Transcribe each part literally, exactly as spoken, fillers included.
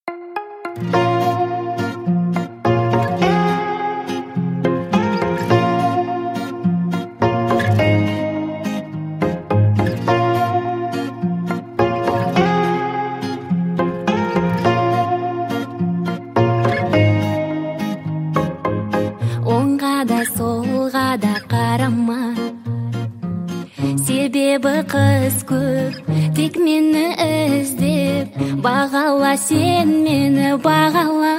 Оңға да солға да қарама, себебі қыз көп, тек мені іздеп. Бағала сен мені, бағала.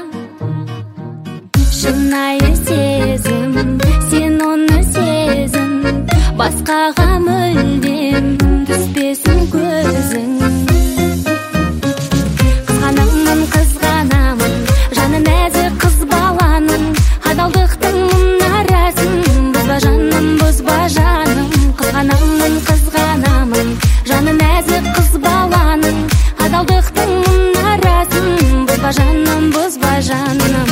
Шынайы сезім, сен оны сезін, басқаға мүлдем түспесін көзің. Қызғанамын, қызғанамын, жаны нәзік қыз баланың, адалдықтың мұнарасын бұзба жаным, бұзба жаным. Қызғанамын, қызғанамын, жаны нәзік қыз баланың, адалдықтың мұнарасын бұзба жаным, бұзба жаным.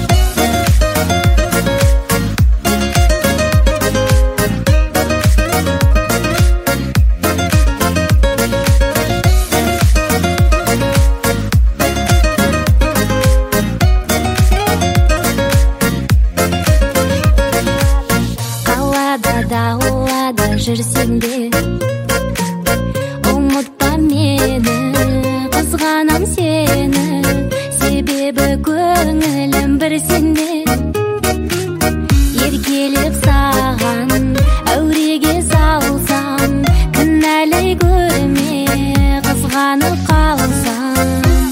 Даулада жүрсең де ұмытпа мені, қызғанам сені, себебі көңілім бір сенде. Еркелеп саған әуреге салсам, кінәлай көрме, қызғанып қалсам.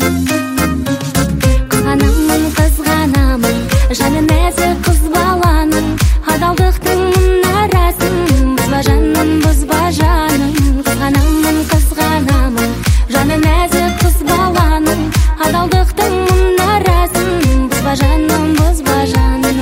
Қызғанамын, қызғанамын, жаны нәзік қыз баланың, адалдықтың мұнарасын бұзба жаным, бұзба жаным. Қызғанамын, қызғанамын, жаны нәзік қыз баланың, адалдықтың мұнарасын бұзба жаным, бұзба жаным.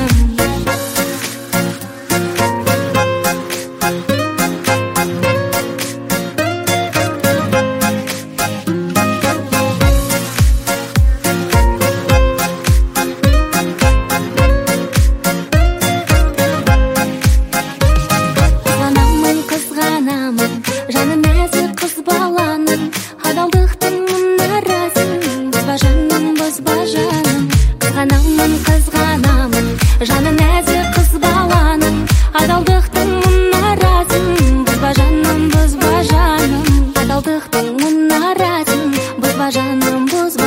Жаны нәзік қыз баланың, адалдықтың мұнарасын бұзба жаным, бұзба жаным. Қызғанамын, қызғанамын, жаны нәзік қыз баланың, адалдықтың мұнарасын бұзба жаным, бұзба жаным. Адалдықтың мұнарасын бұзба жаным, бұзба